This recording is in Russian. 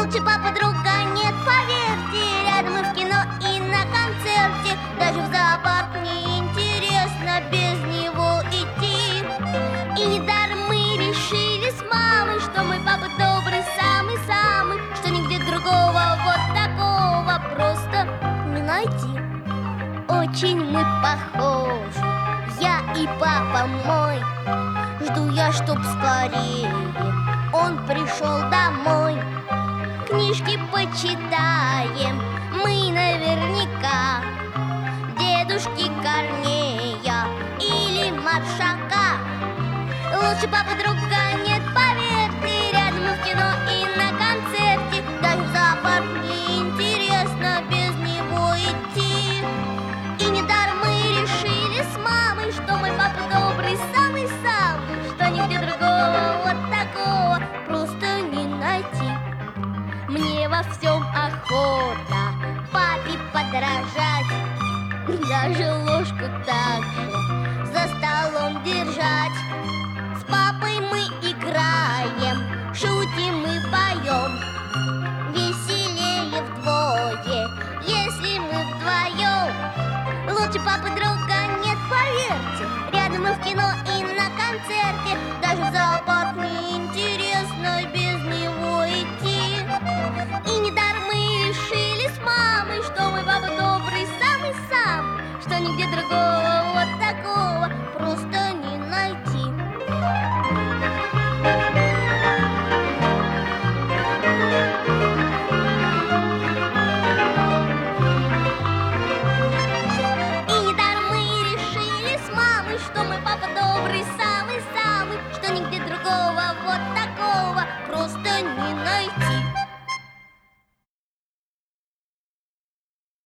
Лучше папа друга нет, поверьте. Рядом и в кино, и на концерте. Даже в зоопарк неинтересно без него идти. И недаром мы решили с мамой, что мой папа добрый, самый-самый, что нигде другого вот такого просто не найти. Очень мы похожи, я и папа мой. Жду я, чтоб скорее он пришел домой. Книжки почитаем мы наверняка, дедушки Корнея или Маршака. Лучше папы друга нет, поверьте. Рядом и в кино, и на концерте. Даже в зоопарк неинтересно без него идти. И недаром мы решили с мамой, что мой папа добрый, самый-самый, что нигде другого вот такого просто не найти. Мне во всем охота папе подражать, даже ложку так же за столом держать.